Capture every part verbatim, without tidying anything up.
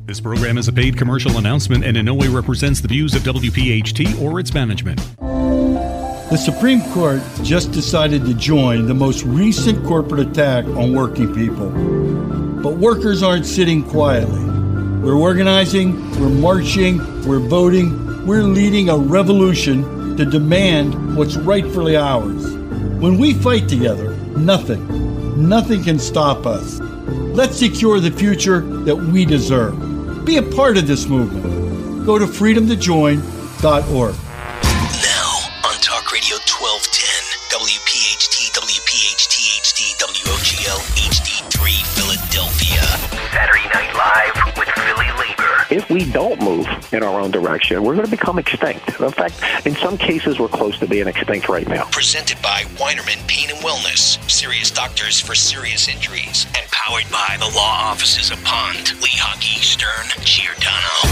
This program is a paid commercial announcement and in no way represents the views of W P H T or its management. The Supreme Court just decided to join the most recent corporate attack on working people. But workers aren't sitting quietly. We're organizing, we're marching, we're voting, we're leading a revolution to demand what's rightfully ours. When we fight together, nothing, nothing can stop us. Let's secure the future that we deserve. Be a part of this movement. Go to freedom to join dot org. Now on Talk Radio twelve ten, W P H T, W P H T H D, W O G L H D three, Philadelphia. Saturday Night Live with Philly Labor. If we don't move in our own direction, we're going to become extinct. In fact, in some cases, we're close to being extinct right now. Presented by Weinerman Pain and Wellness. Serious doctors for serious injuries. And powered by the law offices of Pond, Lehocky, Stern, Giordano.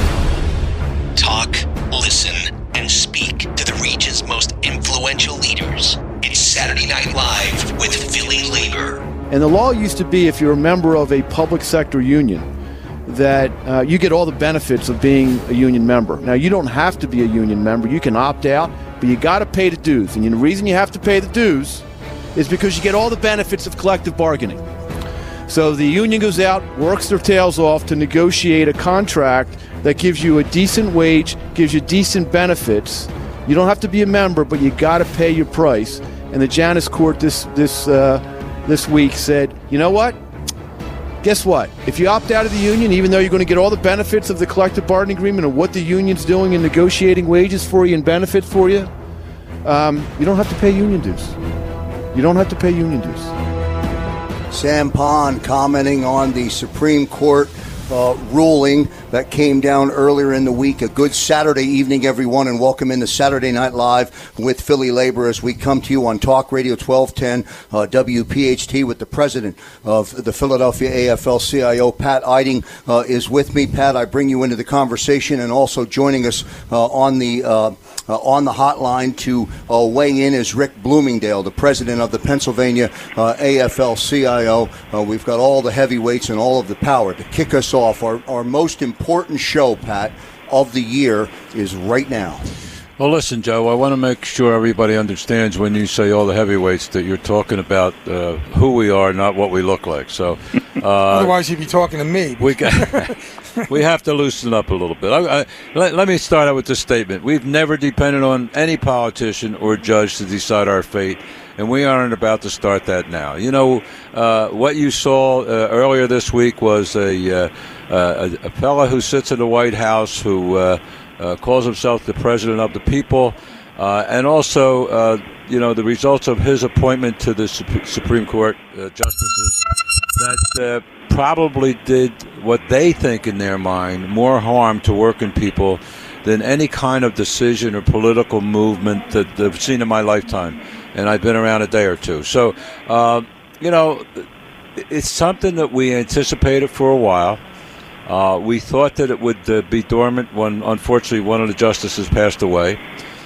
Talk, listen, and speak to the region's most influential leaders. It's Saturday Night Live with Philly Labor. And the law used to be, if you're a member of a public sector union, that uh, you get all the benefits of being a union member. Now, you don't have to be a union member. You can opt out, but you got to pay the dues. And the reason you have to pay the dues is because you get all the benefits of collective bargaining. So the union goes out, works their tails off to negotiate a contract that gives you a decent wage, gives you decent benefits. You don't have to be a member, but you got to pay your price. And the Janus Court this this uh, this week said, you know what? Guess what? If you opt out of the union, even though you're going to get all the benefits of the collective bargaining agreement and what the union's doing in negotiating wages for you and benefits for you, um, you don't have to pay union dues. You don't have to pay union dues. Sam Pond commenting on the Supreme Court uh, ruling that came down earlier in the week. A good Saturday evening, everyone, and welcome into Saturday Night Live with Philly Labor as we come to you on Talk Radio twelve ten uh, W P H T with the president of the Philadelphia A F L C I O, Pat Eiding, uh, is with me. Pat, I bring you into the conversation, and also joining us uh, on the uh, uh, on the hotline to uh, weigh in is Rick Bloomingdale, the president of the Pennsylvania uh, A F L C I O. Uh, we've got all the heavyweights and all of the power to kick us off. Our, our most important show, Pat, of the year is right now. Well, listen, Joe, I want to make sure everybody understands when you say all the heavyweights that you're talking about uh, who we are, not what we look like. So, uh, otherwise, you'd be talking to me. We got, we have to loosen up a little bit. I, I, let, let me start out with this statement. We've never depended on any politician or judge to decide our fate, and we aren't about to start that now. You know, uh, what you saw uh, earlier this week was a, uh, uh, a, a fella who sits in the White House who uh, uh, calls himself the president of the people, uh, and also, uh, you know, the results of his appointment to the Supreme Court uh, justices that uh, probably did what they think in their mind more harm to working people than any kind of decision or political movement that I've seen in my lifetime. And I've been around a day or two. So, uh, you know, it's something that we anticipated for a while. Uh, we thought that it would uh, be dormant when, unfortunately, one of the justices passed away.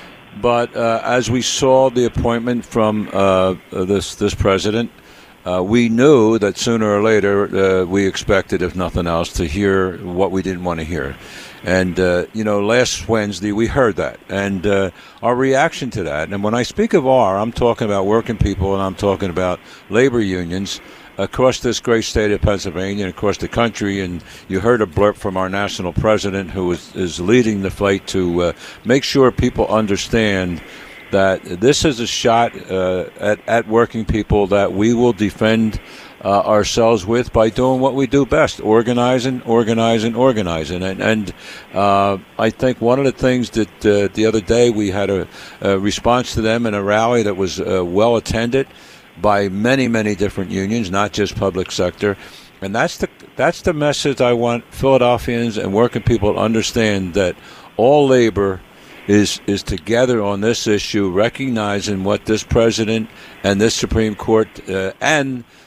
But uh, as we saw the appointment from uh, this this president, uh, we knew that sooner or later uh, we expected, if nothing else, to hear what we didn't want to hear. And, uh, you know, last Wednesday we heard that. And uh, our reaction to that, and when I speak of our, I'm talking about working people and I'm talking about labor unions across this great state of Pennsylvania and across the country. And you heard a blurb from our national president who is, is leading the fight to uh, make sure people understand that this is a shot uh, at, at working people that we will defend Uh, ourselves with by doing what we do best, organizing, organizing, organizing. And, and uh, I think one of the things that uh, the other day we had a, a response to them in a rally that was uh, well attended by many, many different unions, not just public sector. And that's the that's the message I want Philadelphians and working people to understand, that all labor is is together on this issue, recognizing what this president and this Supreme Court uh, and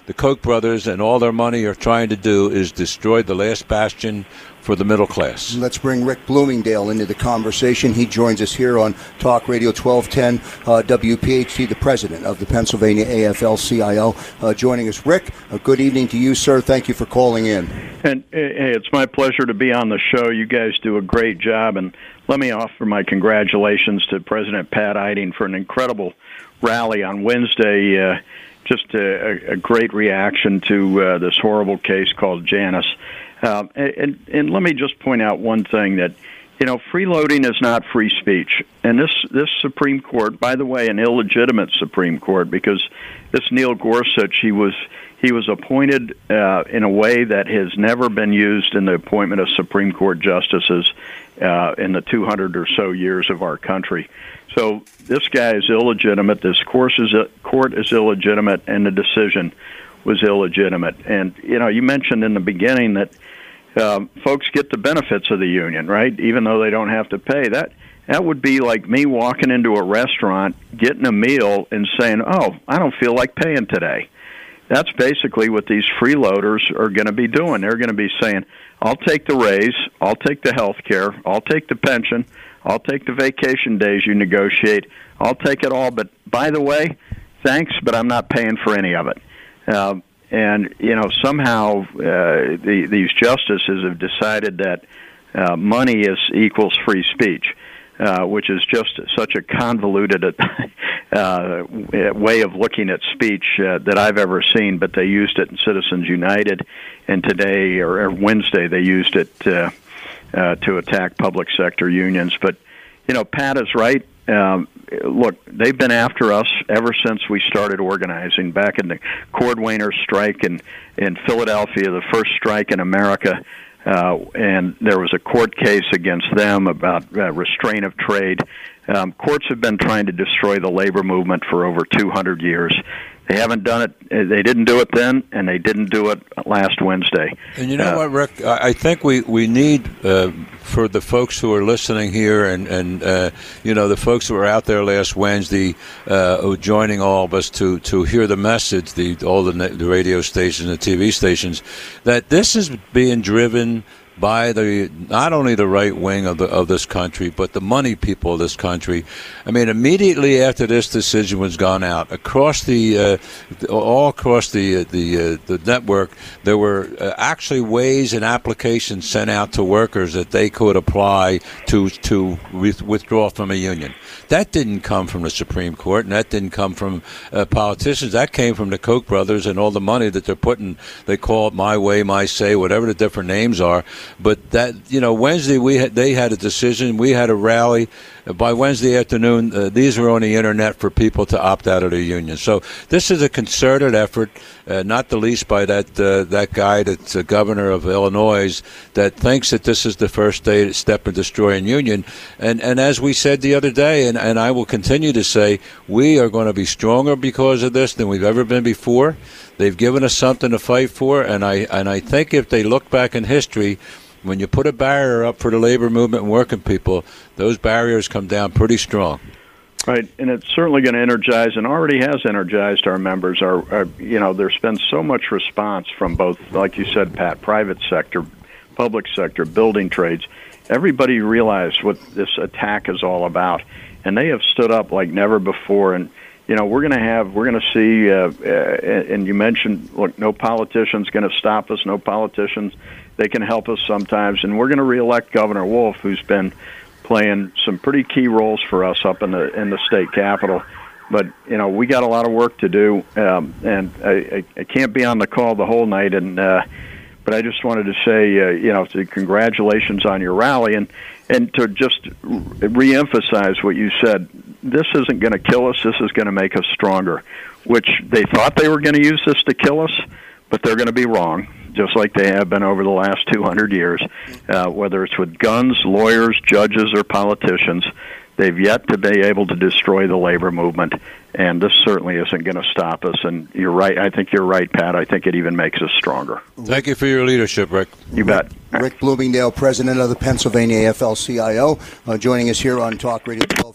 the Koch brothers and all their money are trying to do is destroy the last bastion for the middle class. Let's bring Rick Bloomingdale into the conversation. He joins us here on Talk Radio twelve ten uh, W P H T, the president of the Pennsylvania A F L C I O, uh, joining us. Rick, a good evening to you, sir. Thank you for calling in. And hey, it's my pleasure to be on the show. You guys do a great job, and let me offer my congratulations to President Pat Eiding for an incredible rally on Wednesday. Uh, just a, a great reaction to uh, this horrible case called Janus. Uh, and, and let me just point out one thing, that, you know, freeloading is not free speech. And this, this Supreme Court, by the way, an illegitimate Supreme Court, because this Neil Gorsuch, he was he was appointed uh, in a way that has never been used in the appointment of Supreme Court justices uh, in the two hundred or so years of our country. So this guy is illegitimate. This course is, court is illegitimate, and the decision was illegitimate. And, you know, you mentioned in the beginning that Um, folks get the benefits of the union, right, even though they don't have to pay. That that would be like me walking into a restaurant, getting a meal, and saying, oh, I don't feel like paying today. That's basically what these freeloaders are going to be doing. They're going to be saying, I'll take the raise, I'll take the health care, I'll take the pension, I'll take the vacation days you negotiate, I'll take it all, but by the way, thanks, but I'm not paying for any of it. Uh, And, you know, somehow uh, the, these justices have decided that uh, money is equals free speech, uh, which is just such a convoluted uh, way of looking at speech uh, that I've ever seen. But they used it in Citizens United, and today, or, or Wednesday, they used it uh, uh, to attack public sector unions. But, you know, Pat is right. Um, look, they've been after us ever since we started organizing back in the Cordwainer strike in, in Philadelphia, the first strike in America, uh, and there was a court case against them about uh, restraint of trade. Um, courts have been trying to destroy the labor movement for over two hundred years. They haven't done it. They didn't do it then, and they didn't do it last Wednesday. And you know uh, what, Rick? I think we, we need, uh, for the folks who are listening here and, and uh, you know, the folks who were out there last Wednesday uh, joining all of us to, to hear the message, the all the, the radio stations and T V stations, that this is being driven by the not only the right wing of the of this country, but the money people of this country. I mean, immediately after this decision was gone out, across the uh, all across the the uh, the network, there were uh, actually ways and applications sent out to workers that they could apply to to with, withdraw from a union. That didn't come from the Supreme Court, and that didn't come from uh, politicians. That came from the Koch brothers and all the money that they're putting. They call it My Way, My Say, whatever the different names are. But that, you know, Wednesday we had, they had a decision. We had a rally. By Wednesday afternoon, uh, these were on the internet for people to opt out of the union. So this is a concerted effort, uh, not the least by that uh, that guy that's the governor of Illinois that thinks that this is the first day step in destroying union. And and as we said the other day, and, and I will continue to say, we are going to be stronger because of this than we've ever been before. They've given us something to fight for, and I and I think if they look back in history, when you put a barrier up for the labor movement and working people, those barriers come down pretty strong. Right, and it's certainly going to energize, and already has energized our members. Our, our, you know, there's been so much response from both, like you said, Pat, private sector, public sector, building trades. Everybody realized what this attack is all about, and they have stood up like never before. And you know, we're going to have, we're going to see, uh, uh, and you mentioned, look, no politician's going to stop us. No politicians. They can help us sometimes, and we're going to reelect Governor Wolf, who's been playing some pretty key roles for us up in the in the state capitol. But you know, we got a lot of work to do, um, and I, I, I can't be on the call the whole night. And uh, but I just wanted to say, uh, you know, to congratulations on your rally, and and to just reemphasize what you said. This isn't going to kill us. This is going to make us stronger. Which they thought they were going to use this to kill us, but they're going to be wrong, just like they have been over the last two hundred years, uh, whether it's with guns, lawyers, judges, or politicians. They've yet to be able to destroy the labor movement, and this certainly isn't going to stop us. And you're right. I think you're right, Pat. I think it even makes us stronger. Thank you for your leadership, Rick. You bet. Rick Bloomingdale, president of the Pennsylvania A F L C I O, uh, joining us here on Talk Radio twelve ten.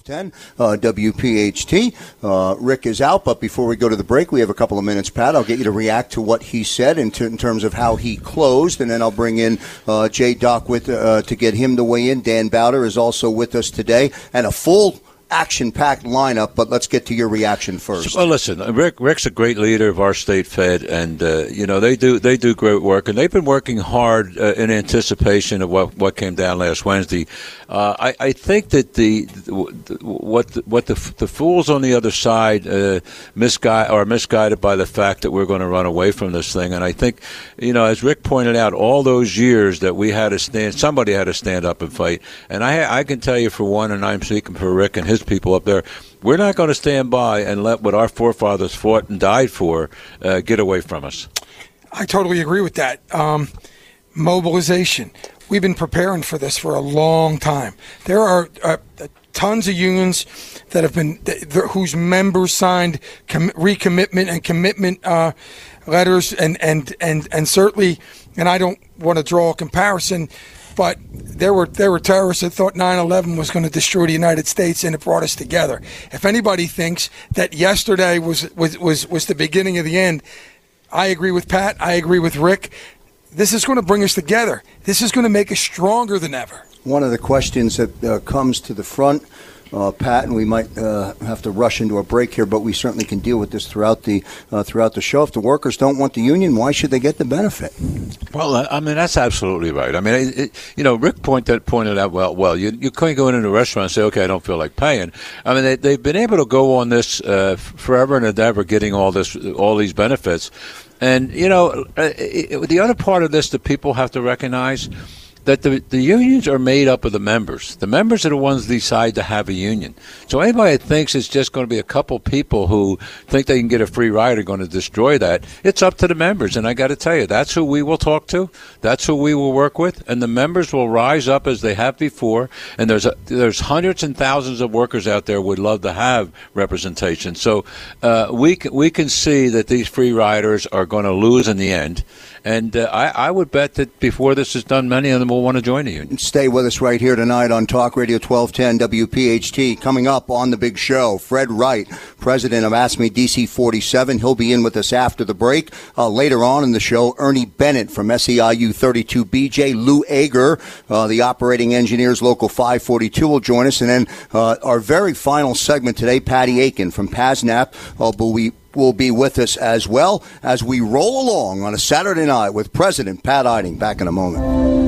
ten, uh, W P H T. Uh, Rick is out, but before we go to the break, we have a couple of minutes, Pat. I'll get you to react to what he said in, t- in terms of how he closed, and then I'll bring in uh, Jay Dock with uh, to get him to weigh in. Dan Bowder is also with us today, and a full action-packed lineup, but let's get to your reaction first. Well, listen, Rick. Rick's a great leader of our state Fed, and uh, you know they do they do great work, and they've been working hard uh, in anticipation of what, what came down last Wednesday. Uh, I, I think that the, the what the, what the the fools on the other side uh, misguide are misguided by the fact that we're going to run away from this thing, and I think you know as Rick pointed out, all those years that we had to stand, somebody had to stand up and fight, and I I can tell you for one, and I'm speaking for Rick and his people up there, we're not going to stand by and let what our forefathers fought and died for uh, get away from us. I totally agree with that. Um, mobilization. We've been preparing for this for a long time. There are uh, tons of unions that have been th- th- whose members signed com- recommitment and commitment uh, letters, and, and and and certainly, and I don't want to draw a comparison, but there were there were terrorists that thought nine eleven was going to destroy the United States, and it brought us together. If anybody thinks that yesterday was was was, was the beginning of the end, I agree with Pat. I agree with Rick. This is going to bring us together. This is going to make us stronger than ever. One of the questions that uh, comes to the front, uh, Pat, and we might uh, have to rush into a break here, but we certainly can deal with this throughout the uh, throughout the show. If the workers don't want the union, why should they get the benefit? Well, I mean, that's absolutely right. I mean, it, it, you know, Rick pointed pointed out, well, well, you you couldn't go into a restaurant and say, okay, I don't feel like paying. I mean, they, they've been able to go on this uh, forever and ever, getting all this, all these benefits. And, you know, uh, it, the other part of this that people have to recognize, that the, the unions are made up of the members. The members are the ones that decide to have a union. So anybody that thinks it's just going to be a couple people who think they can get a free ride are going to destroy that, it's up to the members. And I got to tell you, that's who we will talk to. That's who we will work with. And the members will rise up as they have before. And there's a, there's hundreds and thousands of workers out there who would love to have representation. So uh, we, can, we can see that these free riders are going to lose in the end. And uh, I, I would bet that before this is done, many of them will want to join the union. Stay with us right here tonight on Talk Radio twelve ten W P H T. Coming up on the big show, Fred Wright, president of ASME D C forty-seven. He'll be in with us after the break. Uh, later on in the show, Ernie Bennett from S E I U thirty-two B J. Lou Ager, uh, the operating engineers, Local five forty-two, will join us. And then uh, our very final segment today, Patty Aiken from PASNAP uh, will be will be with us as well as we roll along on a Saturday night with President Pat Eiding. Back in a moment.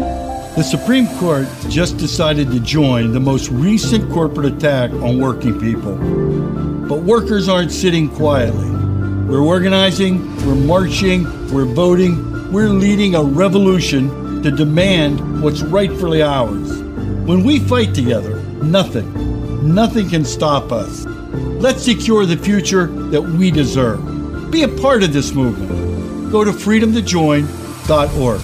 The Supreme Court just decided to join the most recent corporate attack on working people. But workers aren't sitting quietly. We're organizing, we're marching, we're voting, we're leading a revolution to demand what's rightfully ours. When we fight together, nothing, nothing can stop us. Let's secure the future that we deserve. Be a part of this movement. Go to freedom to join dot org.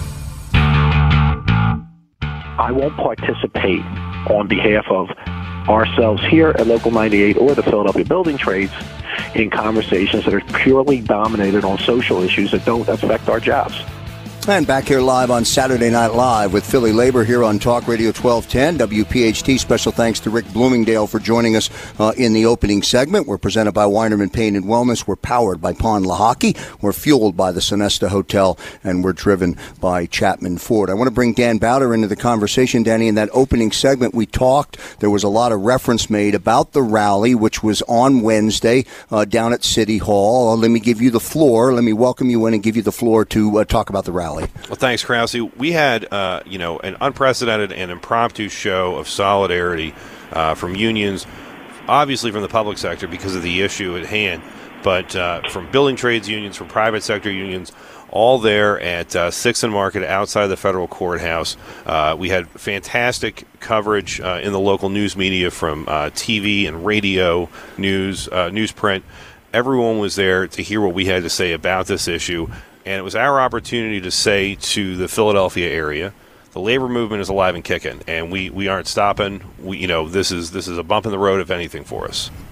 I won't participate on behalf of ourselves here at Local ninety-eight or the Philadelphia Building Trades in conversations that are purely dominated on social issues that don't affect our jobs. And back here live on Saturday Night Live with Philly Labor here on Talk Radio twelve ten W P H T. Special thanks to Rick Bloomingdale for joining us uh, in the opening segment. We're presented by Weinerman Pain and Wellness. We're powered by Pond Lehocky. We're fueled by the Sonesta Hotel, and we're driven by Chapman Ford. I want to bring Dan Bowder into the conversation. Danny, in that opening segment we talked, there was a lot of reference made about the rally, which was on Wednesday uh, down at City Hall. Uh, let me give you the floor. Let me welcome you in and give you the floor to uh, talk about the rally. Well, thanks, Krause. We had, uh, you know, an unprecedented and impromptu show of solidarity uh, from unions, obviously from the public sector because of the issue at hand, but uh, from building trades unions, from private sector unions, all there at uh, Sixth and Market outside the federal courthouse. Uh, we had fantastic coverage uh, in the local news media from uh, T V and radio, news, uh, newsprint. Everyone was there to hear what we had to say about this issue. And it was our opportunity to say to the Philadelphia area, the labor movement is alive and kicking, and we, we aren't stopping. We, you know, this is this is a bump in the road, if anything, for us.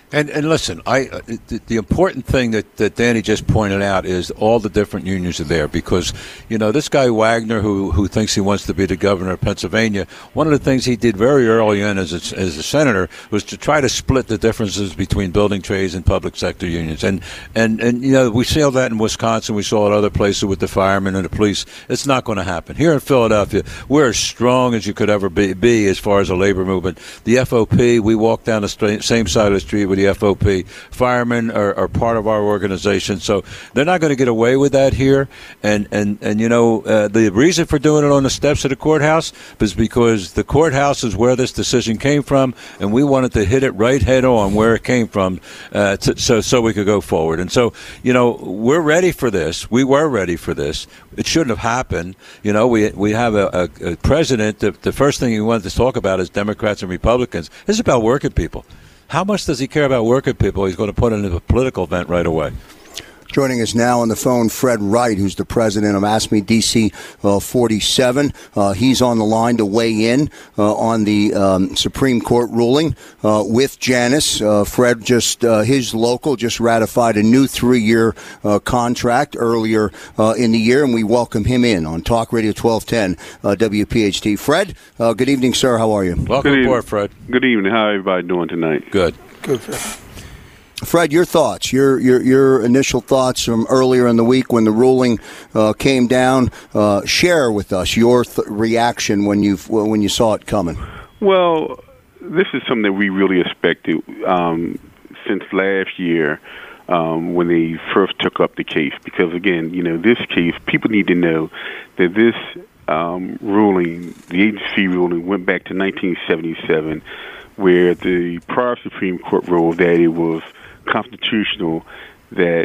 And and listen, I uh, the, the important thing that, that Danny just pointed out is all the different unions are there because, you know, this guy Wagner who who thinks he wants to be the governor of Pennsylvania, one of the things he did very early on as a, as a senator was to try to split the differences between building trades and public sector unions. And, and, and you know, we saw that in Wisconsin. We saw it other places with the firemen and the police. It's not going to happen. Here in Philadelphia, we're as strong as you could ever be, be as far as a labor movement. The F O P, we walk down the st- same side of the street with the F O P. Firemen are, are part of our organization, so they're not going to get away with that here. And and and you know uh, the reason for doing it on the steps of the courthouse is because the courthouse is where this decision came from, and we wanted to hit it right head on where it came from, uh, to, so so we could go forward. And so you know we're ready for this. We were ready for this. It shouldn't have happened. You know we we have a, a, a president. The, the first thing he wanted to talk about is Democrats and Republicans. This is about working people. How much does he care about working people? He's going to put it in a political event right away. Joining us now on the phone, Fred Wright, who's the president of AFSCME D C uh, forty-seven. Uh, he's on the line to weigh in uh, on the um, Supreme Court ruling uh, with Janus. Uh, Fred, just uh, his local just ratified a new three-year uh, contract earlier uh, in the year, and we welcome him in on Talk Radio twelve ten uh, W P H T. Fred, uh, good evening, sir. How are you? Welcome aboard, Fred. Good evening. How are everybody doing tonight? Good. Good, Fred. Fred, your thoughts, your your your initial thoughts from earlier in the week when the ruling uh, came down. Uh, share with us your th- reaction when you when you saw it coming. Well, this is something that we really expected um, since last year um, when they first took up the case. Because again, you know, this case, people need to know that this um, ruling, the agency ruling, went back to nineteen seventy-seven, where the prior Supreme Court ruled that it was constitutional that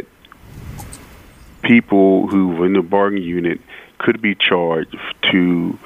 people who were in the bargaining unit could be charged to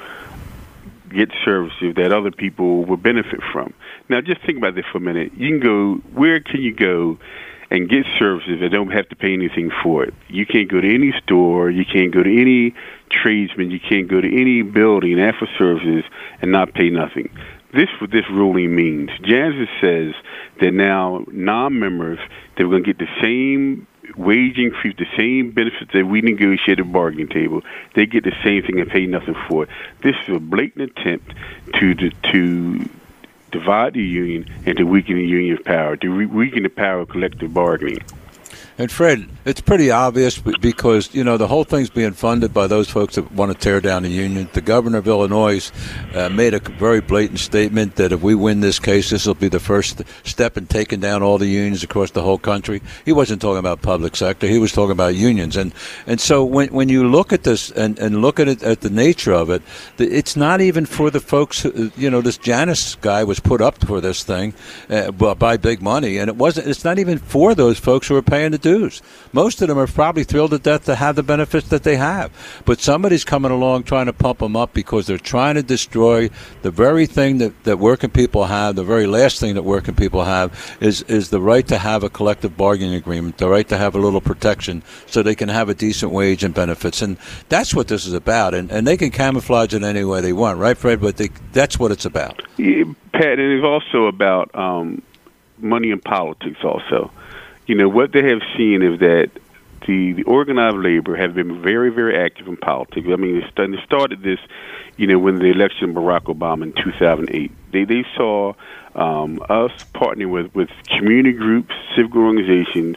get services that other people would benefit from. Now, just think about this for a minute. You can go, where can you go and get services that don't have to pay anything for it? You can't go to any store, you can't go to any tradesman, you can't go to any building and ask for services and not pay nothing. This is what this ruling means. Janus says that now non-members, they're going to get the same wage increase, the same benefits that we negotiated at the bargaining table. They get the same thing and pay nothing for it. This is a blatant attempt to to, to divide the union and to weaken the union's power, to re- weaken the power of collective bargaining. And Fred, it's pretty obvious because, you know, the whole thing's being funded by those folks that want to tear down the union. The governor of Illinois uh, made a very blatant statement that if we win this case, this will be the first step in taking down all the unions across the whole country. He wasn't talking about public sector. He was talking about unions. And and so when when you look at this and, and look at it at the nature of it, it's not even for the folks who, you know, this Janus guy was put up for this thing uh, by big money. And it wasn't. It's not even for those folks who are paying the dues. Most of them are probably thrilled to death to have the benefits that they have. But somebody's coming along trying to pump them up because they're trying to destroy the very thing that, that working people have, the very last thing that working people have is, is the right to have a collective bargaining agreement, the right to have a little protection so they can have a decent wage and benefits. And that's what this is about. And, and they can camouflage it any way they want, right, Fred? But they, that's what it's about. Yeah, Pat, and it's also about um, money and politics also. You know, what they have seen is that the, the organized labor have been very, very active in politics. I mean, they started this, you know, when the election of Barack Obama in two thousand eight. They they saw um, us partnering with, with community groups, civic organizations,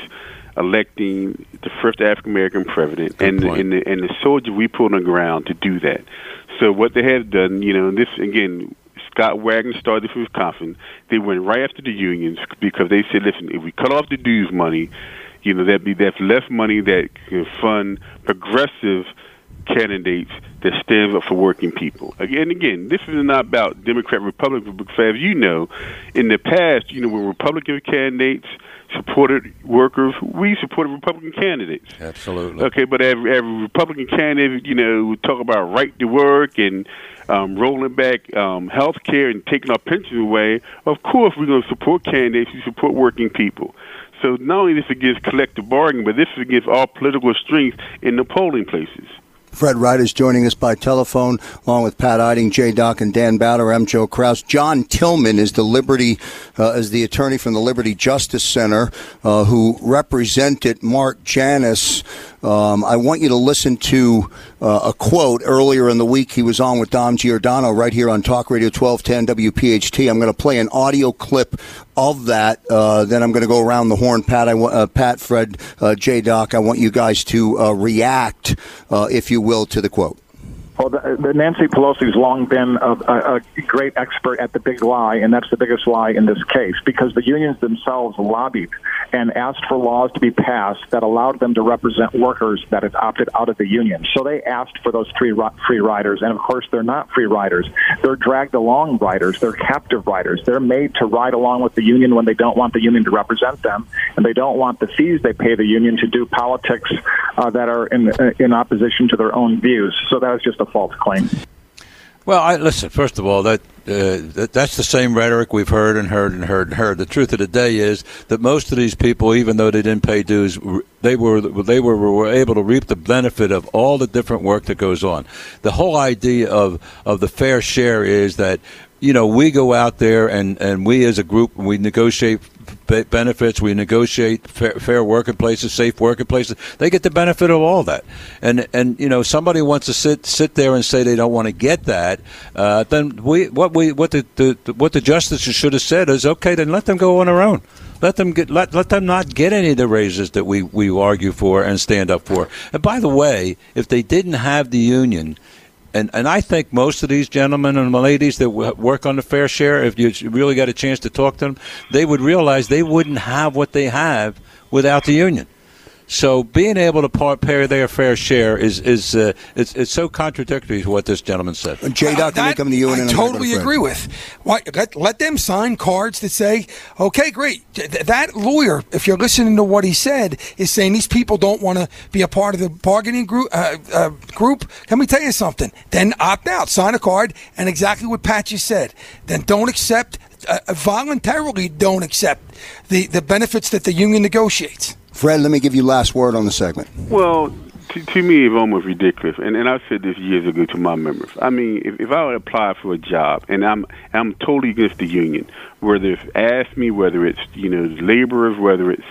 electing the first African-American president, and the, and, the, and the soldiers we put on the ground to do that. So what they have done, you know, and this, again, Scott Wagner started from Wisconsin. They went right after the unions because they said, listen, if we cut off the dues money, you know, that'd be that's less money that can fund progressive candidates that stand up for working people. Again, again, this is not about Democrat, Republican, because as you know, in the past, you know, when Republican candidates supported workers, we supported Republican candidates. Absolutely. Okay, but every, every Republican candidate, you know, would talk about right to work and um, rolling back um, health care and taking our pensions away. Of course, we're going to support candidates who support working people. So not only this against collective bargaining, but this is against all political strength in the polling places. Fred Wright is joining us by telephone, along with Pat Eiding, Jay Dock, and Dan Bowder. I'm Joe Kraus. John Tillman is the Liberty, uh, is the attorney from the Liberty Justice Center, uh, who represented Mark Janus. Um, I want you to listen to uh, a quote earlier in the week. He was on with Dom Giordano right here on Talk Radio twelve ten W P H T. I'm going to play an audio clip of that. Uh, then I'm going to go around the horn. Pat, I want, uh, Pat, Fred, uh, J. Doc, I want you guys to uh, react, uh, if you will, to the quote. Well, the, the Nancy Pelosi's long been a, a, a great expert at the big lie, and that's the biggest lie in this case, because the unions themselves lobbied and asked for laws to be passed that allowed them to represent workers that had opted out of the union. So they asked for those free, free riders, and of course they're not free riders. They're dragged along riders. They're captive riders. They're made to ride along with the union when they don't want the union to represent them, and they don't want the fees they pay the union to do politics uh, that are in, in opposition to their own views. So that is just a false claim. Well, I, listen, first of all, that, uh, that that's the same rhetoric we've heard and heard and heard and heard. The truth of the day is that most of these people, even though they didn't pay dues, they were they were, were able to reap the benefit of all the different work that goes on. The whole idea of, of the fair share is that, you know, we go out there and, and we as a group, we negotiate benefits, we negotiate fair, fair working places, safe working places. They get the benefit of all that. And, and you know, somebody wants to sit sit there and say they don't want to get that, uh, then we what we what the, the what the justices should have said is, okay, then let them go on their own. Let them get let let them not get any of the raises that we, we argue for and stand up for. And by the way, if they didn't have the union, And and I think most of these gentlemen and ladies that w- work on the fair share, if you really got a chance to talk to them, they would realize they wouldn't have what they have without the union. So being able to par- pay their fair share is is uh, it's, it's so contradictory to what this gentleman said. Uh, Jay, Doc, uh, come to you. I and totally go to agree with. Why, let, let them sign cards that say, okay, great. That lawyer, if you're listening to what he said, is saying these people don't want to be a part of the bargaining group. Uh, uh, group. Let me tell you something. Then opt out. Sign a card, and exactly what Pat just said. Then don't accept, uh, voluntarily don't accept the, the benefits that the union negotiates. Fred, let me give you last word on the segment. Well, to, to me, it's almost ridiculous, and, and I've said this years ago to my members. I mean, if, if I would apply for a job, and I'm I'm totally against the union, whether it's AFSCME, whether it's you know laborers, whether it's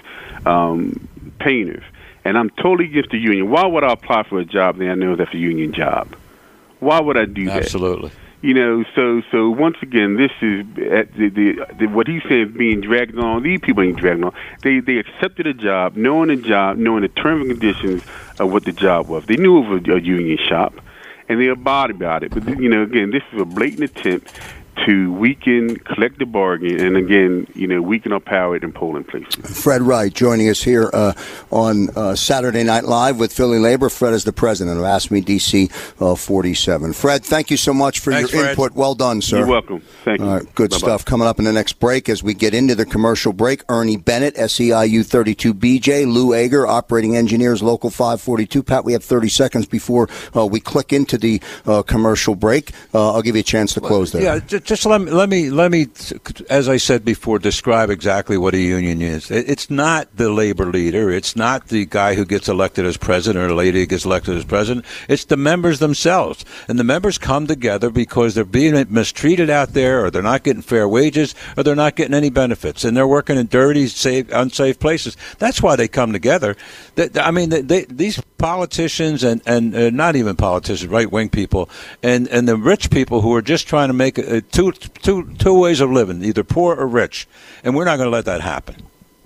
um, painters, and I'm totally against the union. Why would I apply for a job that I know that's a union job? Why would I do that? Absolutely. You know, so so once again, this is at the, the, the what he said being dragged on. These people ain't dragged on. They they accepted a job, knowing the job, knowing the terms and conditions of what the job was. They knew it was a union shop, and they abided about it. But you know, again, this is a blatant attempt to weaken collective bargaining, and again, you know, weaken our power in polling places. Fred Wright joining us here uh, on uh, Saturday Night Live with Philly Labor. Fred is the president of AFSCME D C uh, forty-seven. Fred, thank you so much for Thanks, your Fred. input. Well done, sir. You're welcome. Thank you. All right, good Bye-bye. stuff coming up in the next break as we get into the commercial break. Ernie Bennett, S E I U thirty-two B J, Lou Ager, operating engineers, Local five forty-two. Pat, we have thirty seconds before uh, we click into the uh, commercial break. Uh, I'll give you a chance to close there. Yeah, just let me, let me Let me, as I said before, describe exactly what a union is. It's not the labor leader. It's not the guy who gets elected as president or the lady who gets elected as president. It's the members themselves. And the members come together because they're being mistreated out there, or they're not getting fair wages, or they're not getting any benefits. And they're working in dirty, safe, unsafe places. That's why they come together. I mean, they, they, these politicians and, and uh, not even politicians, right-wing people, and, and the rich people who are just trying to make a, two, two, two ways of living, either poor or rich. And we're not going to let that happen.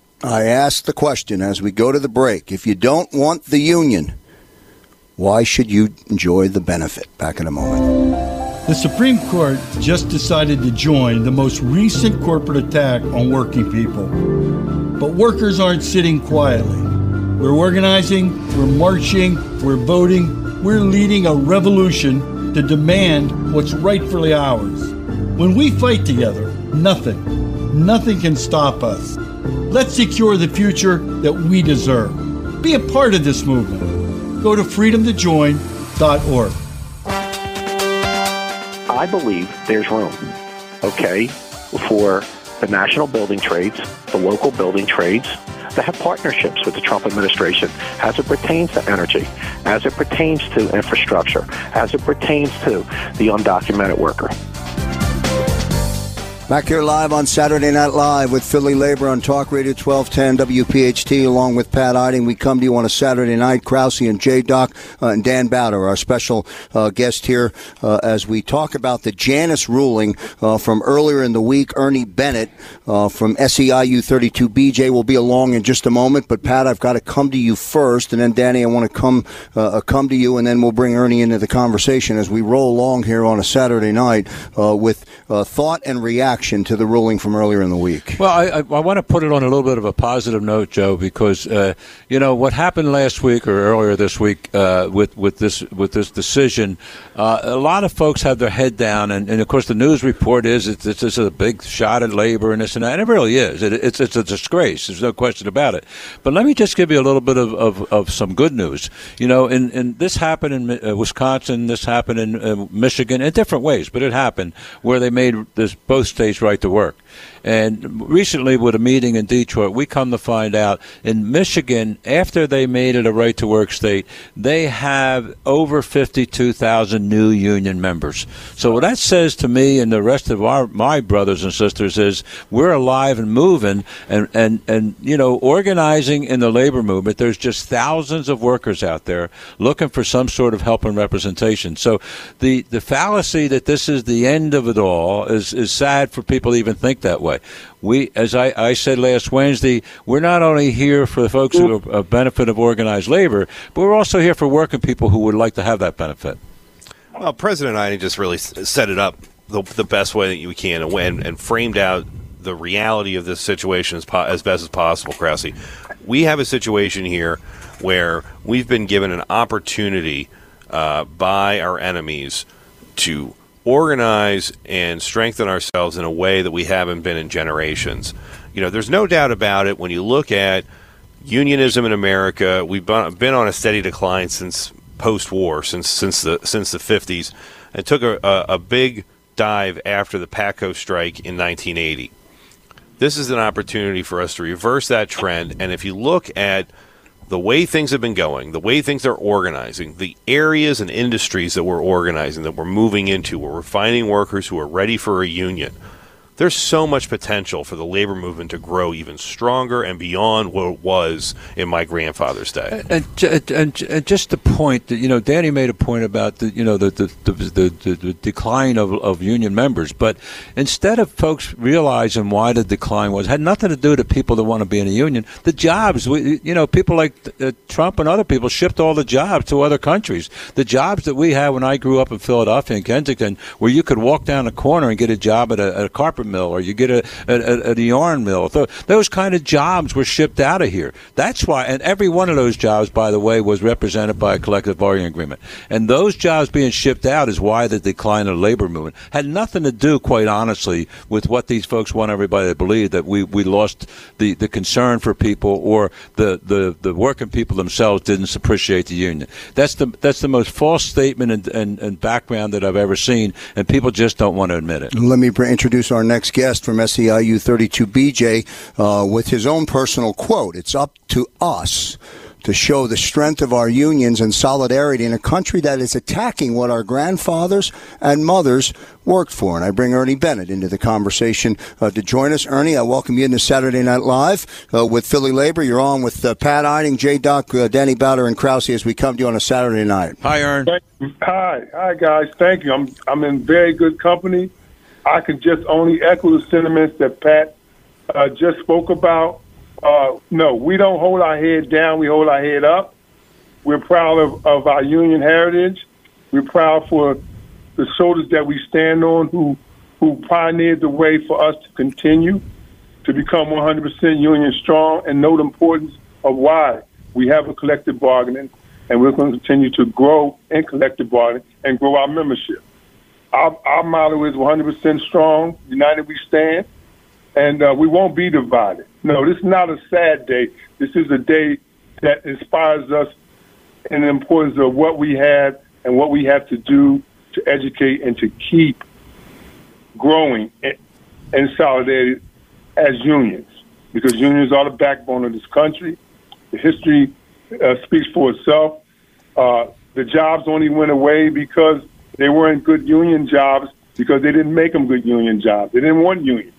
I asked the question as we go to the break. If you don't want the union, why should you enjoy the benefit? Back in a moment. The Supreme Court just decided to join the most recent corporate attack on working people. But workers aren't sitting quietly. We're organizing, we're marching, we're voting, we're leading a revolution to demand what's rightfully ours. When we fight together, nothing, nothing can stop us. Let's secure the future that we deserve. Be a part of this movement. Go to freedom to join dot org. I believe there's room, okay, for the national building trades, the local building trades, to have partnerships with the Trump administration as it pertains to energy, as it pertains to infrastructure, as it pertains to the undocumented worker. Back here live on Saturday Night Live with Philly Labor on Talk Radio twelve ten W P H T, along with Pat Eiding. We come to you on a Saturday night. Krause and J-Doc uh, and Dan Bowder, our special uh, guest here, uh, as we talk about the Janus ruling uh, from earlier in the week. Ernie Bennett uh, from S E I U thirty-two B J will be along in just a moment. But, Pat, I've got to come to you first. And then, Danny, I want to come uh, come to you, and then we'll bring Ernie into the conversation as we roll along here on a Saturday night uh, with uh, thought and reaction to the ruling from earlier in the week. Well, I, I, I want to put it on a little bit of a positive note, Joe, because uh, you know what happened last week or earlier this week uh, with with this with this decision. Uh, a lot of folks have their head down, and, and of course the news report is it's, it's, it's a big shot at labor and this and that. And it really is. It, it's it's a disgrace. There's no question about it. But let me just give you a little bit of, of, of some good news. You know, in, in this happened in uh, Wisconsin. This happened in uh, Michigan in different ways, but it happened where they made this both states right to work. And recently with a meeting in Detroit, we come to find out in Michigan, after they made it a right to work state, they have over fifty-two thousand new union members. So what that says to me and the rest of our my brothers and sisters is we're alive and moving and, and, and you know, organizing in the labor movement. There's just thousands of workers out there looking for some sort of help and representation. So the, the fallacy that this is the end of it all is, is sad for people to even think that way. We, as I, I said last Wednesday, we're not only here for the folks who are a benefit of organized labor, but we're also here for working people who would like to have that benefit. Well, President Eiding just really set it up the, the best way that you can and, and framed out the reality of this situation as, po- as best as possible, Krause. We have a situation here where we've been given an opportunity uh, by our enemies to organize and strengthen ourselves in a way that we haven't been in generations. You know, there's no doubt about it. When you look at unionism in America, we've been on a steady decline since post-war, since since the since the fifties. It took a, a, a big dive after the PATCO strike in nineteen eighty. This is an opportunity for us to reverse that trend. And if you look at the way things have been going, the way things are organizing, the areas and industries that we're organizing, that we're moving into, where we're finding workers who are ready for a union, there's so much potential for the labor movement to grow even stronger and beyond what it was in my grandfather's day. And, and, and, and just the point that, you know, Danny made a point about the, you know, the the, the, the, the decline of, of union members. But instead of folks realizing why the decline was, it had nothing to do with the people that want to be in a union. The jobs, we, you know, people like uh, Trump and other people shipped all the jobs to other countries. The jobs that we had when I grew up in Philadelphia and Kensington, where you could walk down the corner and get a job at a, at a carpet mill, or you get a, a, a, a yarn mill. So those kind of jobs were shipped out of here. That's why, and every one of those jobs, by the way, was represented by a collective bargaining agreement. And those jobs being shipped out is why the decline of the labor movement had nothing to do, quite honestly, with what these folks want everybody to believe, that we, we lost the, the concern for people, or the, the, the working people themselves didn't appreciate the union. That's the that's the most false statement and, and, and background that I've ever seen, and people just don't want to admit it. Let me introduce our next guest from S E I U thirty-two B J uh, with his own personal quote. It's up to us to show the strength of our unions and solidarity in a country that is attacking what our grandfathers and mothers worked for. And I bring Ernie Bennett into the conversation uh, to join us. Ernie, I welcome you into Saturday Night Live uh, with Philly Labor. You're on with uh, Pat Eiding, J-Doc, uh, Danny Bowder, and Krause as we come to you on a Saturday night. Hi, Ern. Hi. Hi, guys. Thank you. I'm, I'm in very good company. I can just only echo the sentiments that Pat uh, just spoke about. Uh, no, we don't hold our head down. We hold our head up. We're proud of, of our union heritage. We're proud for the shoulders that we stand on, who who pioneered the way for us to continue to become one hundred percent union strong, and know the importance of why we have a collective bargaining, and we're going to continue to grow in collective bargaining and grow our membership. Our, our motto is one hundred percent strong, united we stand, and uh, we won't be divided. No, this is not a sad day. This is a day that inspires us in the importance of what we have and what we have to do to educate and to keep growing in solidarity as unions. because unions are the backbone of this country. The history uh, speaks for itself. Uh, the jobs only went away because they weren't good union jobs, because they didn't make them good union jobs. They didn't want unions.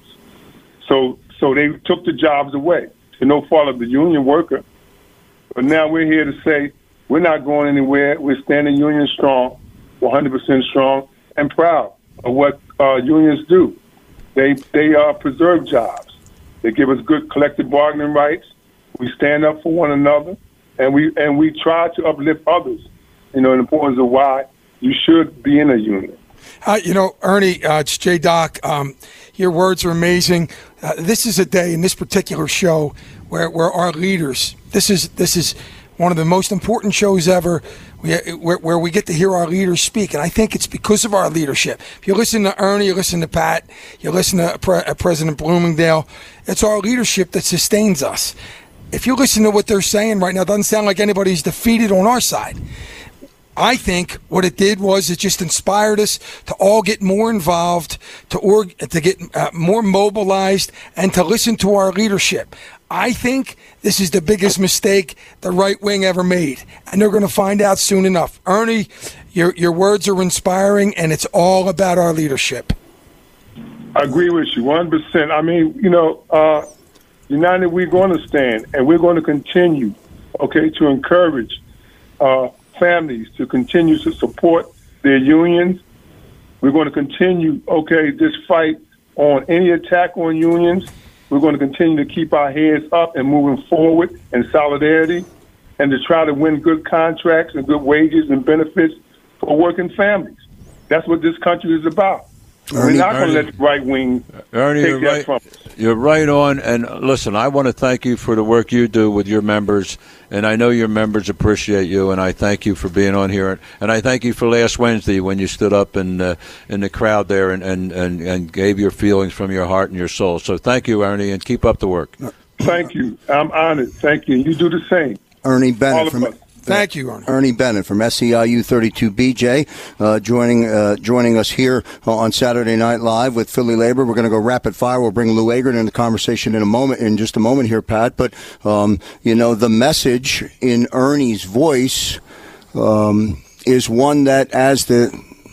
So so they took the jobs away to no fault of the union worker. But now we're here to say we're not going anywhere. We're standing union strong, one hundred percent strong, and proud of what uh, unions do. They they uh, preserve jobs. They give us good collective bargaining rights. We stand up for one another, and we and we try to uplift others. You know, the importance of why you should be in a union. Uh, you know, Ernie, uh, it's J. Doc. Um, your words are amazing. Uh, this is a day in this particular show where, where our leaders. This is this is one of the most important shows ever, we, where, where we get to hear our leaders speak, and I think it's because of our leadership. If you listen to Ernie, you listen to Pat, you listen to Pre- President Bloomingdale, it's our leadership that sustains us. If you listen to what they're saying right now, it doesn't sound like anybody's defeated on our side. I think what it did was it just inspired us to all get more involved, to org- to get uh, more mobilized, and to listen to our leadership. I think this is the biggest mistake the right wing ever made, and they're going to find out soon enough. Ernie, your your words are inspiring, and it's all about our leadership. I agree with you one hundred percent. I mean, you know, uh, united we're going to stand, and we're going to continue, okay, to encourage uh families to continue to support their unions. We're going to continue, okay, this fight on any attack on unions. We're going to continue to keep our heads up and moving forward in solidarity, and to try to win good contracts and good wages and benefits for working families. That's what this country is about. Ernie, We're not going to let the right wing Ernie, take you're that right. from us. You're right on. And listen, I want to thank you for the work you do with your members, and I know your members appreciate you, and I thank you for being on here. And I thank you for last Wednesday when you stood up in, uh, in the crowd there and, and, and, and gave your feelings from your heart and your soul. So thank you, Ernie, and keep up the work. Thank you. I'm honored. Thank you. You do the same. Ernie Bennett All of from us. Thank you, Ernie. Ernie Bennett from S E I U thirty-two B J, uh, joining uh, joining us here on Saturday Night Live with Philly Labor. We're going to go rapid fire. We'll bring Lou Agron in the conversation in a moment, in just a moment here, Pat. But um, you know, the message in Ernie's voice um, is one that, as the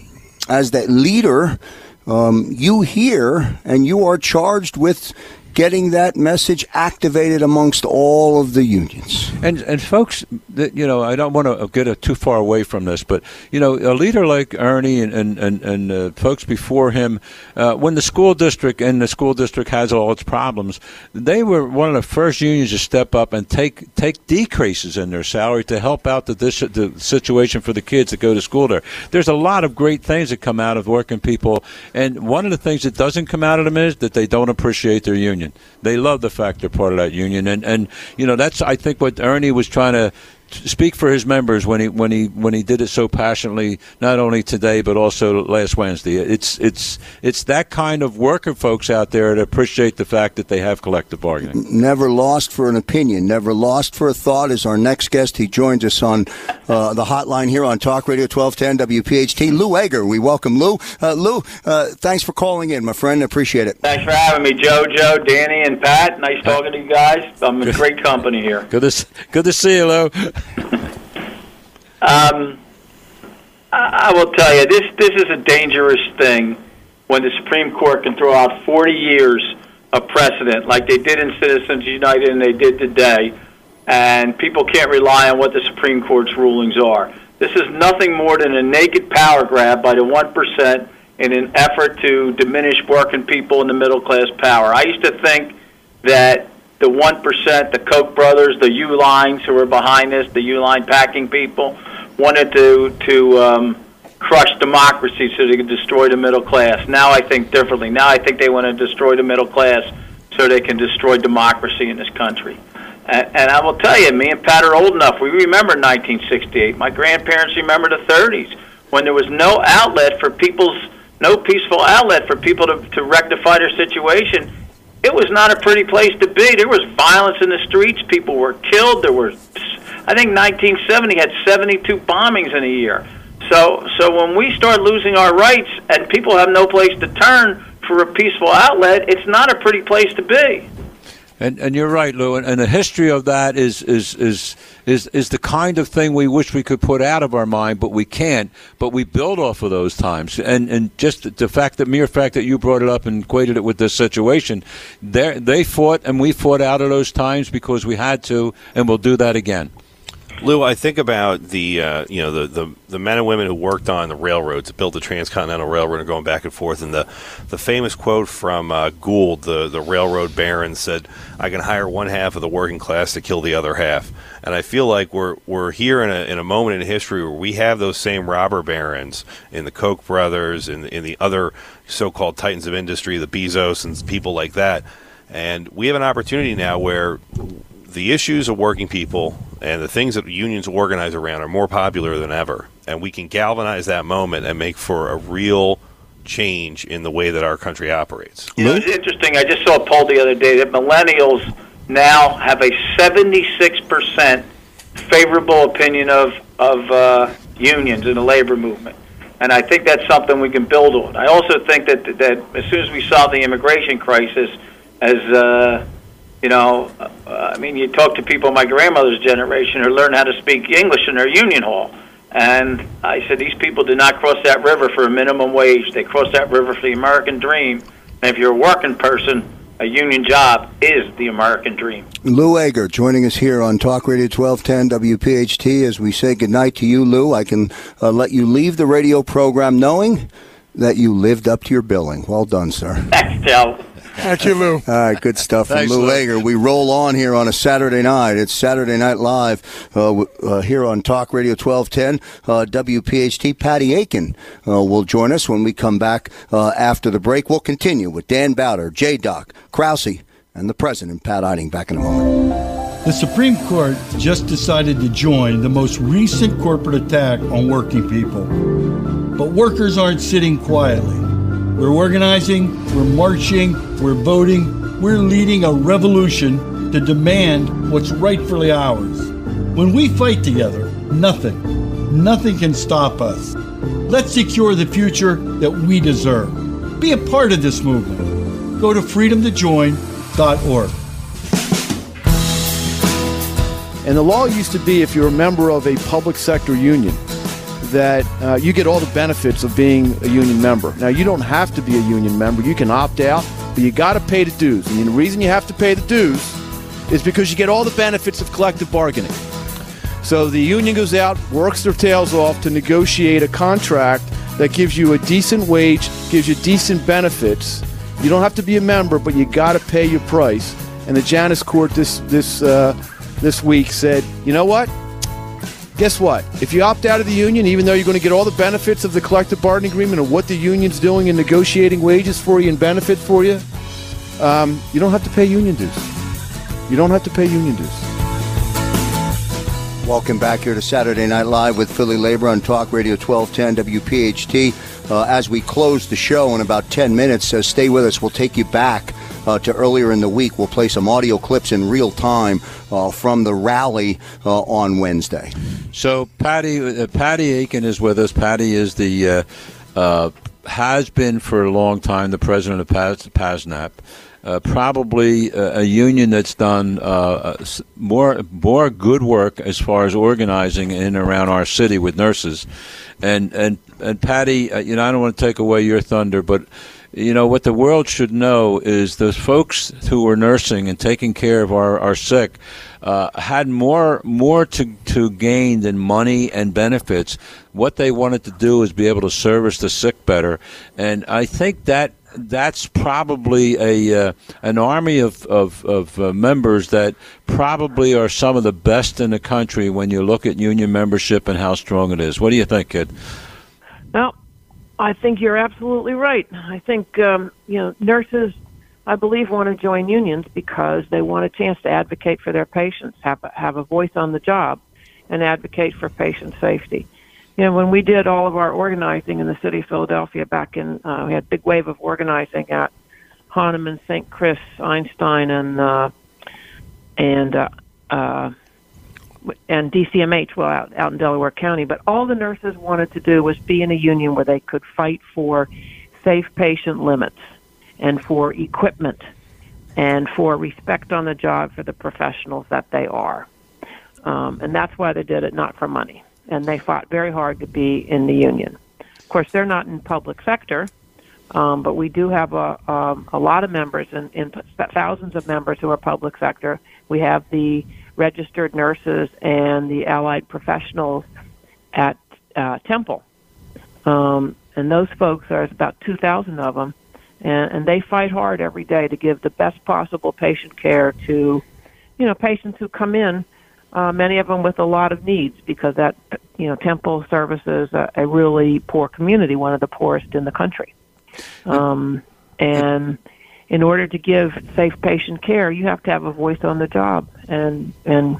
as that leader, um, you hear, and you are charged with getting that message activated amongst all of the unions. And and folks, you know, I don't want to get too far away from this, but, you know, a leader like Ernie and, and, and, and uh, folks before him, uh, when the school district, and the school district has all its problems, they were one of the first unions to step up and take take decreases in their salary to help out the, the situation for the kids that go to school there. There's a lot of great things that come out of working people, and one of the things that doesn't come out of them is that they don't appreciate their union. They love the fact they're part of that union, and and you know that's I think what Ernie was trying to speak for his members when he when he when he did it so passionately, not only today but also last Wednesday. It's it's it's that kind of worker folks out there that appreciate the fact that they have collective bargaining. Never lost for an opinion, never lost for a thought is our next guest. He joins us on uh, the hotline here on Talk Radio twelve ten W P H T. Lou Agron. We welcome Lou. Uh, Lou, uh, thanks for calling in, my friend. Appreciate it. Thanks for having me, Joe, Joe, Danny, and Pat. Nice talking to you guys. I'm in great company here. Good to good to see you, Lou. Um, I, I will tell you, this this is a dangerous thing when the Supreme Court can throw out forty years of precedent like they did in Citizens United and they did today, and people can't rely on what the Supreme Court's rulings are. This is nothing more than a naked power grab by the one percent in an effort to diminish working people in the middle-class power. I used to think that the one percent, the Koch brothers, the U-Lines who were behind this, the U-Line packing people, wanted to to um, crush democracy so they could destroy the middle class. Now I think differently. Now I think they want to destroy the middle class so they can destroy democracy in this country. And, and I will tell you, me and Pat are old enough. We remember nineteen sixty-eight. My grandparents remember the thirties when there was no outlet for people's, no peaceful outlet for people to, to rectify their situation. It was not a pretty place to be. There was violence in the streets. People were killed. There were, I think nineteen seventy had seventy-two bombings in a year. So so when we start losing our rights and people have no place to turn for a peaceful outlet, it's not a pretty place to be. And and you're right, Lou. And, and the history of that is is is is is the kind of thing we wish we could put out of our mind, but we can't. But we build off of those times. And and just the fact that mere fact that you brought it up and equated it with this situation, they they fought and we fought out of those times because we had to, and we'll do that again. Lou, I think about the uh, you know the, the, the men and women who worked on the railroads, built the Transcontinental Railroad, and going back and forth. And the the famous quote from uh, Gould, the the railroad baron, said, "I can hire one half of the working class to kill the other half." And I feel like we're we're here in a in a moment in history where we have those same robber barons in the Koch brothers, in in the other so-called titans of industry, the Bezos and people like that. And we have an opportunity now where the issues of working people and the things that unions organize around are more popular than ever. And we can galvanize that moment and make for a real change in the way that our country operates. You know, it's interesting. I just saw a poll the other day that millennials now have a seventy-six percent favorable opinion of, of uh, unions in the labor movement. And I think that's something we can build on. I also think that, that as soon as we solve the immigration crisis, as uh, you know, uh, I mean, you talk to people of my grandmother's generation who learn how to speak English in their union hall. And I said, these people did not cross that river for a minimum wage. They crossed that river for the American dream. And if you're a working person, a union job is the American dream. Lou Agre joining us here on Talk Radio twelve ten W P H T. As we say goodnight to you, Lou, I can uh, let you leave the radio program knowing that you lived up to your billing. Well done, sir. Thanks, Joe. Thank you, Lou. All right, good stuff from Thanks, Lou Lou. Agre. We roll on here on a Saturday night. It's Saturday Night Live uh, uh, here on Talk Radio twelve ten uh, W P H T. Patty Aiken uh, will join us when we come back uh, after the break. We'll continue with Dan Bowder, J-Doc, Krause, and the President, Pat Eiding. Back in a moment. The Supreme Court just decided to join the most recent corporate attack on working people. But workers aren't sitting quietly. We're organizing, we're marching, we're voting, we're leading a revolution to demand what's rightfully ours. When we fight together, nothing, nothing can stop us. Let's secure the future that we deserve. Be a part of this movement. Go to freedom to join dot org. And the law used to be, if you're a member of a public sector union, that uh, you get all the benefits of being a union member. Now, you don't have to be a union member. You can opt out, but you got to pay the dues. And the reason you have to pay the dues is because you get all the benefits of collective bargaining. So the union goes out, works their tails off to negotiate a contract that gives you a decent wage, gives you decent benefits. You don't have to be a member, but you got to pay your price. And the Janus Court this this uh, this week said, you know what? Guess what? If you opt out of the union, even though you're going to get all the benefits of the collective bargaining agreement and what the union's doing in negotiating wages for you and benefit for you, um, you don't have to pay union dues. You don't have to pay union dues. Welcome back here to Saturday Night Live with Philly Labor on Talk Radio twelve ten W P H T. Uh, as we close the show in about ten minutes, uh, stay with us. We'll take you back uh, to earlier in the week. We'll play some audio clips in real time uh, from the rally uh, on Wednesday. So Patty, uh, Patty Aiken is with us. Patty is the uh, uh, has been for a long time the president of Pas- PASNAP. Uh, probably a, a union that's done uh, more more good work as far as organizing in and around our city with nurses. And and and Patty, uh, you know, I don't want to take away your thunder, but you know what the world should know is those folks who are nursing and taking care of our, our sick uh, had more more to to gain than money and benefits. What they wanted to do is be able to service the sick better, and I think that. That's probably a uh, an army of of, of uh, members that probably are some of the best in the country when you look at union membership and how strong it is. What do you think, kid? Well, I think you're absolutely right. I think um, you know nurses, I believe, want to join unions because they want a chance to advocate for their patients, have a, have a voice on the job, and advocate for patient safety. You know, when we did all of our organizing in the city of Philadelphia back in, uh, we had a big wave of organizing at Hahnemann, Saint Chris, Einstein, and uh, and uh, uh, and D C M H, well, out, out in Delaware County. But all the nurses wanted to do was be in a union where they could fight for safe patient limits and for equipment and for respect on the job for the professionals that they are. Um, and that's why they did it, not for money. And they fought very hard to be in the union. Of course, they're not in public sector, um, but we do have a, um, a lot of members, in, in thousands of members who are public sector. We have the registered nurses and the allied professionals at uh, Temple. Um, and those folks, are about two thousand of them, and, and they fight hard every day to give the best possible patient care to, you know, patients who come in, uh, many of them with a lot of needs, because that, you know, Temple services a, a really poor community, one of the poorest in the country. Um, and in order to give safe patient care, you have to have a voice on the job and and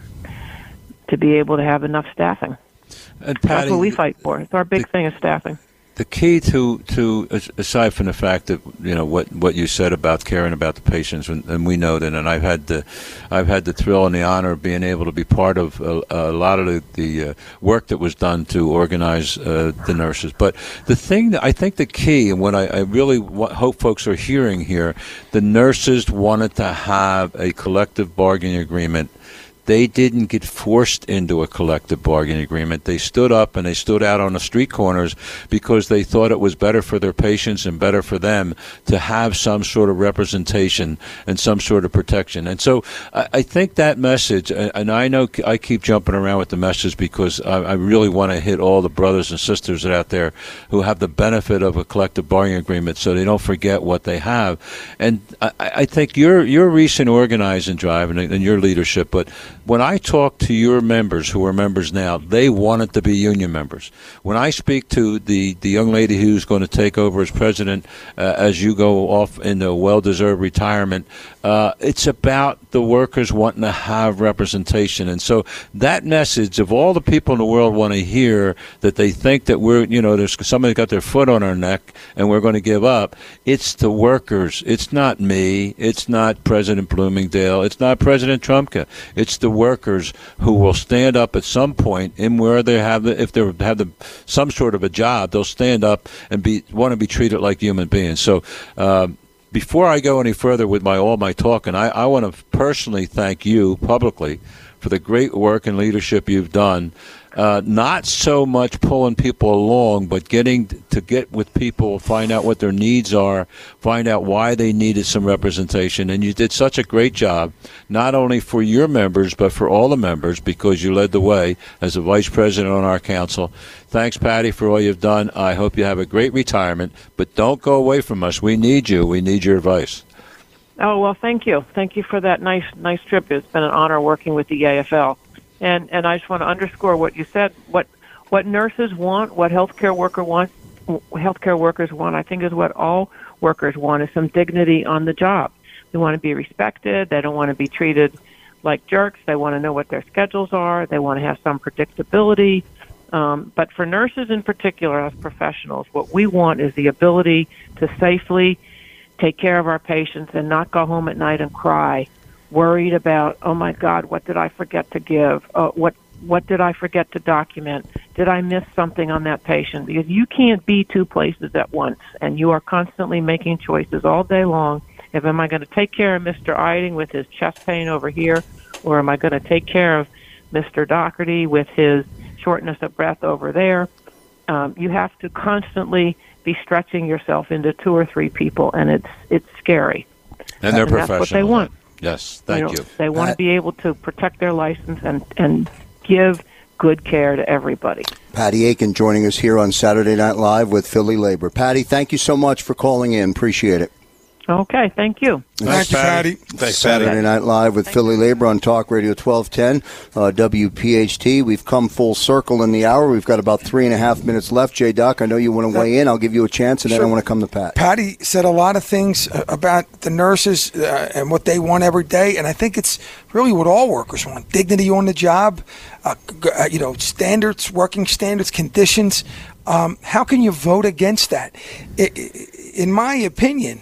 to be able to have enough staffing. And Patty, that's what we fight for. It's our big the, thing is staffing. The key to, to aside from the fact that, you know, what, what you said about caring about the patients, and, and we know that, and I've had the I've had the thrill and the honor of being able to be part of a, a lot of the, the uh, work that was done to organize uh, the nurses. But the thing that I think the key, and what I, I really w- hope folks are hearing here, the nurses wanted to have a collective bargaining agreement. They didn't get forced into a collective bargaining agreement. They stood up and they stood out on the street corners because they thought it was better for their patients and better for them to have some sort of representation and some sort of protection. And so I, I think that message, and I know I keep jumping around with the message because I, I really want to hit all the brothers and sisters out there who have the benefit of a collective bargaining agreement so they don't forget what they have. And I, I think your your recent organizing drive and, and your leadership, but when I talk to your members who are members now, they wanted to be union members. When I speak to the, the young lady who's going to take over as president uh, as you go off into well-deserved retirement, uh, it's about the workers wanting to have representation. And so that message of all the people in the world want to hear that they think that we're, you know, there's somebody got their foot on our neck and we're going to give up. It's the workers. It's not me. It's not President Bloomingdale. It's not President Trumka. It's the workers who will stand up at some point in where they have, the, if they have the, some sort of a job, they'll stand up and be want to be treated like human beings. So um, before I go any further with my all my talk, and I, I want to personally thank you publicly for the great work and leadership you've done. Uh, not so much pulling people along, but getting to get with people, find out what their needs are, find out why they needed some representation. And you did such a great job, not only for your members, but for all the members, because you led the way as a vice president on our council. Thanks, Patty, for all you've done. I hope you have a great retirement, but don't go away from us. We need you. We need your advice. Oh, well, thank you. Thank you for that nice, nice trip. It's been an honor working with the A F L. And and I just want to underscore what you said. What what nurses want, what healthcare worker want, healthcare workers want, I think is what all workers want, is some dignity on the job. They want to be respected. They don't want to be treated like jerks. They want to know what their schedules are. They want to have some predictability. Um, but for nurses in particular, as professionals, what we want is the ability to safely take care of our patients and not go home at night and cry, worried about, oh my God, what did I forget to give? Uh, what what did I forget to document? Did I miss something on that patient? Because you can't be two places at once, and you are constantly making choices all day long. If am I going to take care of Mister Eiding with his chest pain over here, or am I going to take care of Mister Doherty with his shortness of breath over there? Um, you have to constantly be stretching yourself into two or three people, and it's it's scary. And they're and professional. That's what they want. Yes, thank you. Know, you. They want to be able to protect their license and, and give good care to everybody. Patty Aiken joining us here on Saturday Night Live with Philly Labor. Patty, thank you so much for calling in. Appreciate it. Okay, thank you. Thank you, Patty. Thanks, Saturday Patty. Night Live with Philly Labor on Talk Radio twelve ten, uh, W P H T. We've come full circle in the hour. We've got about three and a half minutes left. J. Doc, I know you want to weigh in. I'll give you a chance, and Sure. then I want to come to Pat. Patty said a lot of things uh, about the nurses uh, and what they want every day, and I think it's really what all workers want: dignity on the job, uh, g- uh, you know, standards, working standards, conditions. Um, how can you vote against that? I, I, in my opinion,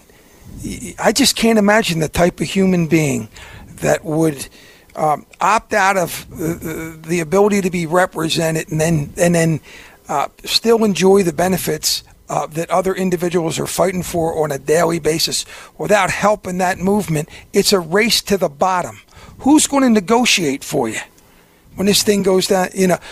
I just can't imagine the type of human being that would um, opt out of the, the ability to be represented and then and then uh, still enjoy the benefits uh, that other individuals are fighting for on a daily basis without help in that movement, it's a race to the bottom. Who's going to negotiate for you when this thing goes down? You know,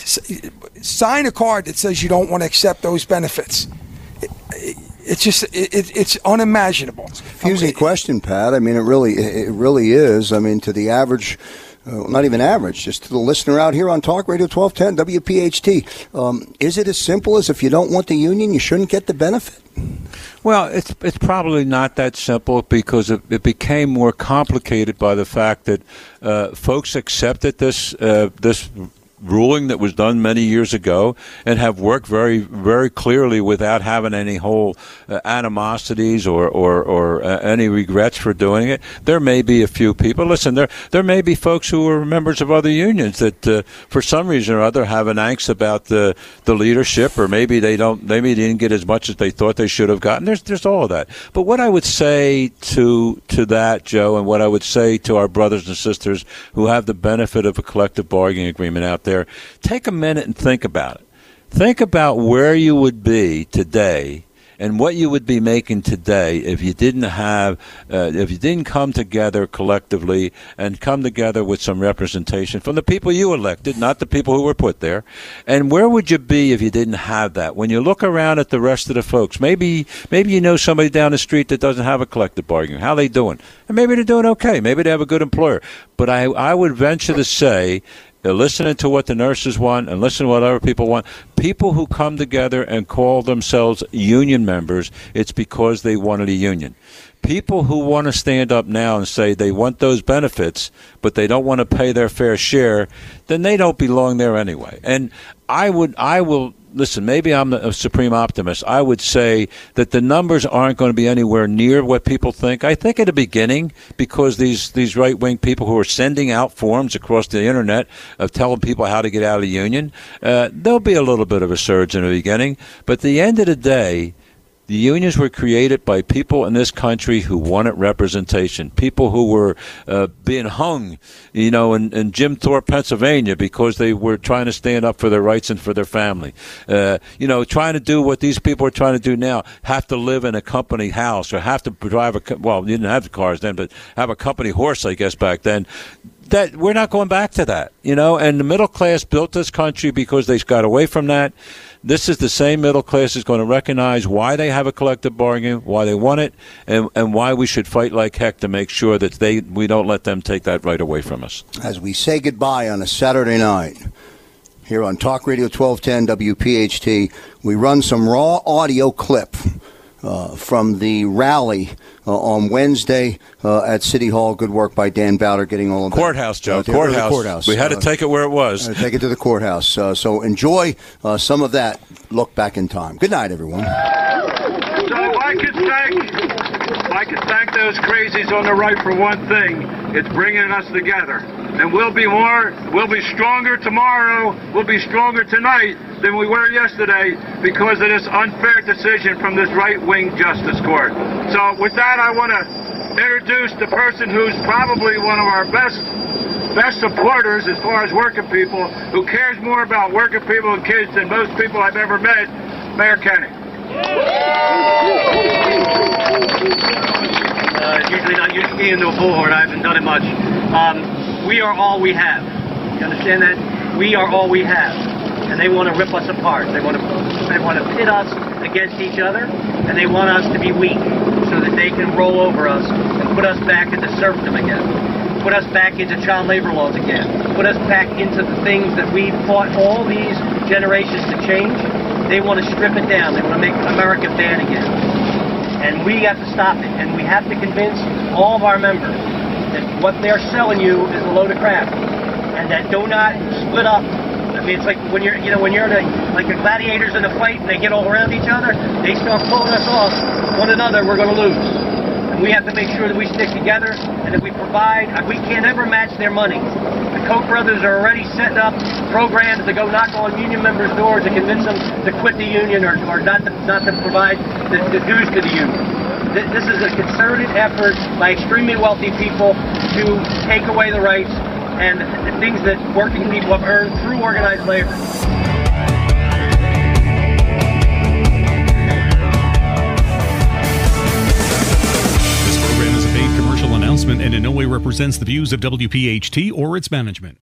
sign a card that says you don't want to accept those benefits. It, it, it's just it, it's unimaginable. It's a confusing question, Pat. I mean, it really it really is. I mean, to the average. Uh, not even average, just to the listener out here on Talk Radio twelve ten W P H T. Um, is it as simple as if you don't want the union, you shouldn't get the benefit? Well, it's it's probably not that simple because it, it became more complicated by the fact that uh, folks accepted this uh, this ruling that was done many years ago and have worked very, very clearly without having any whole uh, animosities or, or, or uh, any regrets for doing it. There may be a few people. Listen, there there may be folks who are members of other unions that uh, for some reason or other have an angst about the, the leadership, or maybe they don't, maybe they didn't get as much as they thought they should have gotten. There's there's all of that. But what I would say to to that, Joe, and what I would say to our brothers and sisters who have the benefit of a collective bargaining agreement out there, There, take a minute and think about it. Think about where you would be today and what you would be making today if you didn't have, uh, if you didn't come together collectively and come together with some representation from the people you elected, not the people who were put there. And where would you be if you didn't have that? When you look around at the rest of the folks, maybe maybe you know somebody down the street that doesn't have a collective bargaining. How are they doing? And maybe they're doing okay. Maybe they have a good employer. But I, I would venture to say, they're listening to what the nurses want and listening to what other people want. People who come together and call themselves union members, it's because they wanted a union. People who want to stand up now and say they want those benefits, but they don't want to pay their fair share, then they don't belong there anyway. And I would, I will, listen, maybe I'm a supreme optimist. I would say that the numbers aren't going to be anywhere near what people think. I think at the beginning, because these, these right-wing people who are sending out forms across the internet of telling people how to get out of the union, uh, there'll be a little bit of a surge in the beginning. But at the end of the day, the unions were created by people in this country who wanted representation, people who were uh, being hung, you know, in, in Jim Thorpe, Pennsylvania, because they were trying to stand up for their rights and for their family. Uh, you know, trying to do what these people are trying to do now, have to live in a company house or have to drive a, well, you didn't have the cars then, but have a company horse, I guess, back then. That we're not going back to that, you know, and the middle class built this country because they got away from that. This is the same middle class is going to recognize why they have a collective bargain, why they want it, and, and why we should fight like heck to make sure that they we don't let them take that right away from us. As we say goodbye on a Saturday night here on Talk Radio twelve ten W P H T, we run some raw audio clip Uh, from the rally uh, on Wednesday uh, at City Hall. Good work by Dan Bowder getting all of that. Courthouse, Joe. Uh, courthouse. courthouse. We had to uh, take it where it was. Uh, take it to the courthouse. Uh, so enjoy uh, some of that look back in time. Good night, everyone. So I could thank, I could thank those crazies on the right for one thing. It's bringing us together. And we'll be more, we'll be stronger tomorrow, we'll be stronger tonight than we were yesterday because of this unfair decision from this right-wing justice court. So with that, I want to introduce the person who's probably one of our best best supporters as far as working people, who cares more about working people and kids than most people I've ever met, Mayor Kenny. Uh, usually not used to being no bullhorn. I haven't done it much. Um, we are all we have. You understand that? We are all we have. And they want to rip us apart. They want to they want to pit us against each other, and they want us to be weak so that they can roll over us and put us back into serfdom again. Put us back into child labor laws again. Put us back into the things that we fought all these generations to change. They want to strip it down. They want to make America bad again. And we have to stop it. And we have to convince all of our members that what they're selling you is a load of crap. And that do not split up. I mean, it's like when you're, you know, when you're in a, like the gladiators in a fight and they get all around each other, they start pulling us off one another, we're going to lose. And we have to make sure that we stick together and that we provide. We can't ever match their money. The Koch brothers are already setting up programs to go knock on union members' doors and convince them to quit the union or, or not to not to provide the, the dues to the union. This is a concerted effort by extremely wealthy people to take away the rights and the things that working people have earned through organized labor. announcement and in no way represents the views of W P H T or its management.